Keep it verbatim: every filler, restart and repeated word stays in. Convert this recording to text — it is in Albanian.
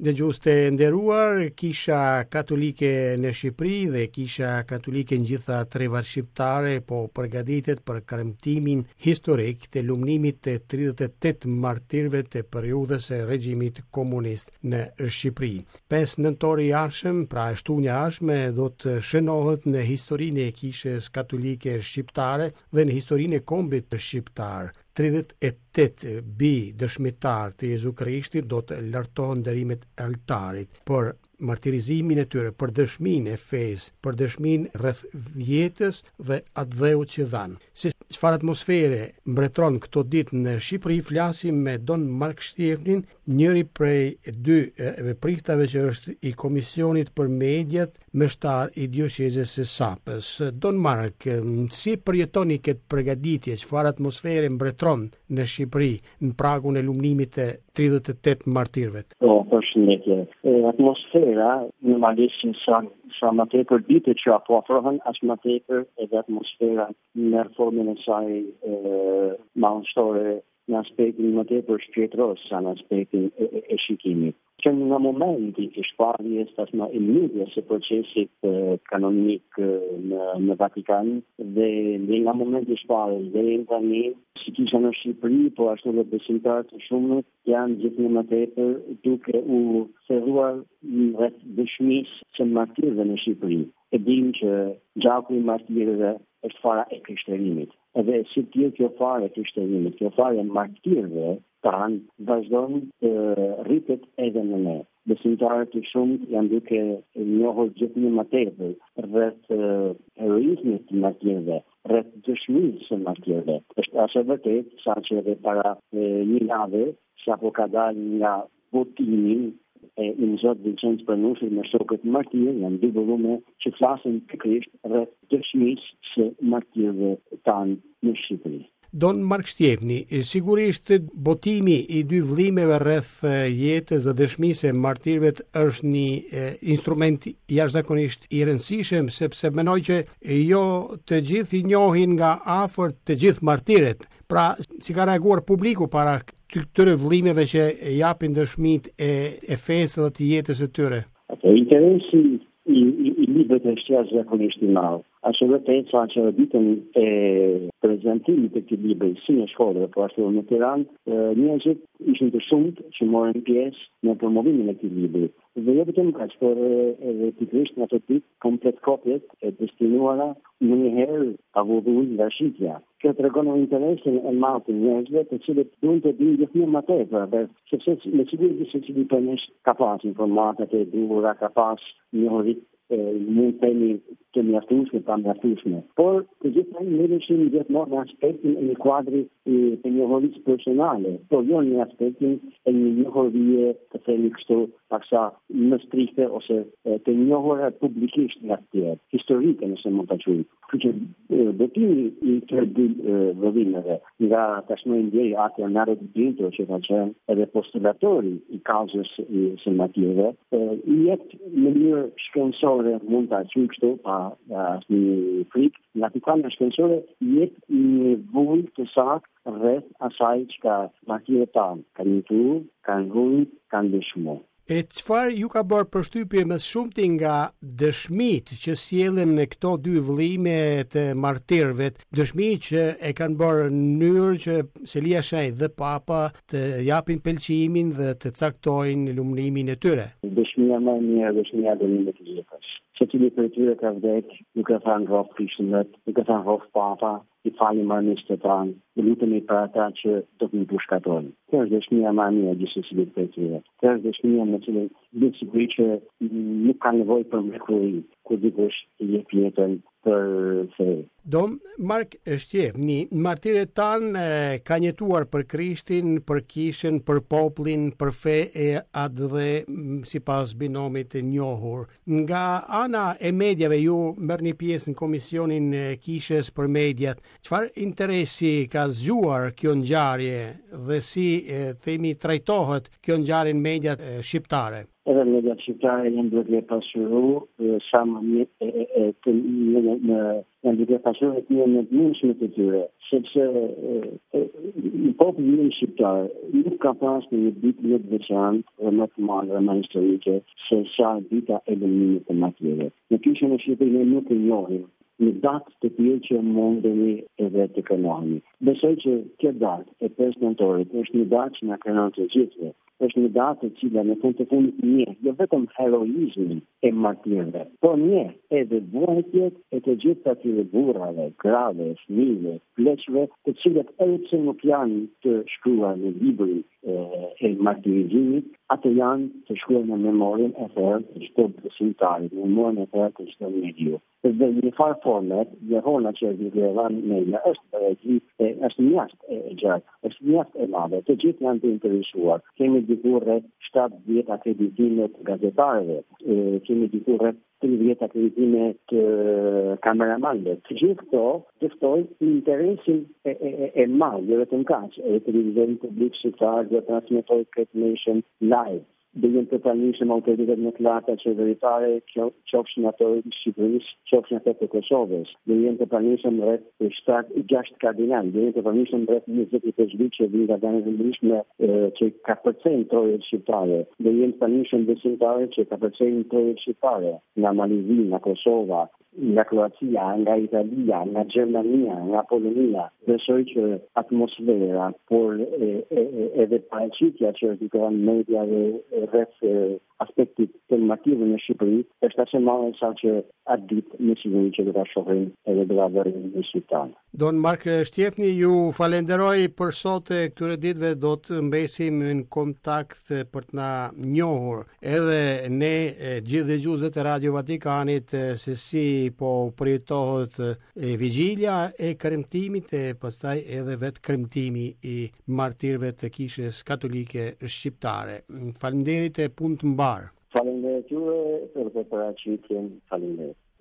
Dëgjues të nderuar, Kisha Katolike në Shqipëri dhe Kisha Katolike në gjitha tre varë shqiptare po përgatitet për kremtimin historik të lumnimit të tridhjetë e tetë martirëve të periudhës së regjimit komunist në Shqipëri. pesë nëntor i ardhshëm, pra shtunia e ardhshme, do të shënohet në historinë e Kishës Katolike shqiptare dhe në historinë e kombit shqiptar. tridhjetë e tetë bi dëshmitar të Jezu Krishtit do të lartohen nderimet e altarit për martirizimin e tyre, për dëshminë e fesë, për dëshminë rreth jetës dhe atë dheu që dhanë. Si çfarë atmosfere mbretëron këto ditë në Shqipëri, flasim me Don Mark Shtjefnin, njëri prej dy vepristave që është i Komisionit për Mediat Meshtar i Diocezës së Sapës. Don Mark, si përjetoni këtë përgatitje, çfarë atmosfere mbretëron në Shqipëri në pragun e lumnimit të tridhjetë e tetë martirëve? Po, përshëndetje. Atmosfera normalisht sa sa më tepër ditë që apo afrohen, as më tepër edhe atmosfera në formën e saj madhështore në aspektin më tepër shpirtëror sa në aspektin e, e, e shikimit. Që në momenti i shparjes tashmë i midjes së procesit e, kanonik në, në Vatikan dhe dhe nga momenti i shparjes deri tani, si kisha në Shqipëri, po ashtu dhe besimtarët të shumët janë gjithë më tepër duke u serruar rreth dëshmisë së martirëve në Shqipëri. E dim që gjaku i martirëve është fara e krishterimit. Edhe si tjetë kjo fara e krishterimit, kjo fara e martirëve tanë vazhdon të rritet edhe në ne. Besimtarët të shumët janë duke njohur gjithë më tepër rreth heroizmit të martirëve, rreth dëshmisë së martirëve. Është as e vërtet sa që edhe para një jave, sapo ka dalë nga votimi e i Zot Vincenc Pranushi me shokët martirë, janë dy volume që flasin pikërisht rreth dëshmisë së martirëve tanë në Shqipëri. Don Mark Shtjefni, sigurisht botimi i dy vëllimeve rreth jetës dhe dëshmisë së martirëve është një e, instrument jashtëzakonisht i rëndësishëm, sepse mendoj që jo të gjithë i njohin nga afër të gjithë martirët. Pra, si ka reaguar publiku para këtyre vëllimeve që japin dëshmitë e, e fesë dhe të jetës së tyre? Atë interesi i, i, i librave është jashtëzakonisht i madh. Ashtu vërtet sa që ditën e prezantimit të këtij libri si në shkollë, po ashtu në Tiranë, njerëzit ishin të shumtë që morën pjesë në promovimin e këtij libri. Dhe jo vetëm kaq, por edhe pikërisht në ato ditë komplet kopjet e destinuara ndonjëherë avulluin nga shitja. Kjo tregon interesin e madh të njerëzve, të cilët duan të dinë gjithë më tepër, sepse me siguri se cili për nesh ka pas informatat e duhura, ka pas njohuri mund të themi të mjaftueshme, pa mjaftueshme. Por të gjithë ne lëshim gjithmonë në aspektin e një kuadri të njohurisë personale, por jo në aspektin e një njohurie të themi kështu paksa më strikte ose të njohura publikisht nga tjerë, historike nëse mund ta quajmë. Kështu që botimi i këtyre dy vëllimeve nga tashmë ndjej atë Leonardo Di Pinto që ka qenë edhe postulatori i kauzës së martirëve, i jep në mënyrë shkencore mund ta quajmë kështu pa asnjë frikë, nga pikpamja shkencore jep një vull të saktë rreth asaj që martirët tanë kanë jetuar, kanë vull, kanë dëshmuar. E çfarë ju ka bërë përshtypje më shumti nga dëshmitë që sjellen në këto dy vëllime të martirëve, dëshmi që e kanë bërë në mënyrë që Selia Shaj dhe Papa të japin pëlqimin dhe të caktojnë lumërimin e tyre? Dëshmia më e mirë, dëshmia e dënimit të jetës. Secili për tyre ka vdek, nuk e thanë rrof Krishtit, nuk e thanë rrof Papa, i falim marrënisht të tanë, dhe lutemi për ata që do të më pushkatojnë. Kjo është dëshmia më e mirë gjithsesi për tyre. Kjo është dëshmia me cilën bëj siguri që nuk ka nevojë për mrekulli, kur dikush i jep jetën për fe. Don Mark Shtjefni, martirët tanë kanë jetuar për Krishtin, për Kishën, për popullin, për fe e atë dhe sipas binomit të njohur. Nga ana e mediave ju merrni pjesë në komisionin e Kishës për mediat. Çfarë interesi ka zgjuar kjo ngjarje dhe si e, themi trajtohet kjo ngjarje në mediat e, shqiptare? edhe media shqiptare janë duke pasuru sa më mirë janë duke pasuru të mirë në të mundshme të tyre, sepse populli shqiptar nuk ka pas në një ditë më të veçantë dhe më të madhe dhe më historike se sa dita e lëmimit të Matjeve. Në kyçën e Shqipërisë ne nuk e njohim në datë të tillë që mundemi edhe të kënohemi. Besoj që kjo datë e pesë nëntorit është një datë që na kënon të gjithëve. Është një datë e cila në fund të fundit njeh jo vetëm heroizmin e martirëve, por njeh edhe vuajtjet e të gjithë atyre burrave, krave, fëmijëve, pleqve, të cilët edhe pse nuk janë të shkruar në librin e, e martirizimit, ato janë të shkruar në memorien e thellë të çdo besimtari, në memorien e thellë të çdo mediu. Dhe në farë format, Jehona që e vëran media është e është mjaft e gjatë, është mjaft e madhe, të gjithë janë të interesuar. Kemi dikur rreth shtatëdhjetë akreditime të gazetarëve, kemi dikur rreth tridhjetë akreditime të kameramanëve. Të gjithë këto dëftojnë interesin e, e, e, e madh, jo vetëm kaq, e televizorit publik shqiptar do transmetojë këtë nation live. Dhe jenë të pranishëm autoritetet më të larta qeveritare, qofshin ato të Shqipërisë, qofshin ato të Kosovës. Dhe jenë të pranishëm rreth shtatë gjashtë kardinal, dhe jenë të pranishëm rreth njëzet e pesë që vinë nga dhënë vendimishme që ka përcejnë trojet shqiptare. Dhe jenë të pranishëm besimtare që ka përcejnë trojet shqiptare nga Malizi, nga Kosova, nga Kroacia, nga Italia, nga Gjermania, nga Polonia. Besoj që atmosfera, por e, e, edhe paraqitja që dikohen media dhe rreth aspektit të martirëve në Shqipëri është aq e madhe sa që atë ditë në siguri që do ta shohim edhe do ta bëjmë në Shqipëri. Don Mark Shtjefni, ju falenderoj për sot. Këtyre ditëve do të mbesim në kontakt për të na njohur edhe ne gjithë dëgjuesët e Radio Vatikanit se si po përjetohet vigjilja e kremtimit e pastaj edhe vetë kremtimi i martirëve të Kishës Katolike Shqiptare. Faleminderit e punë të mbar. Faleminderit juve për paraqitjen. Faleminderit.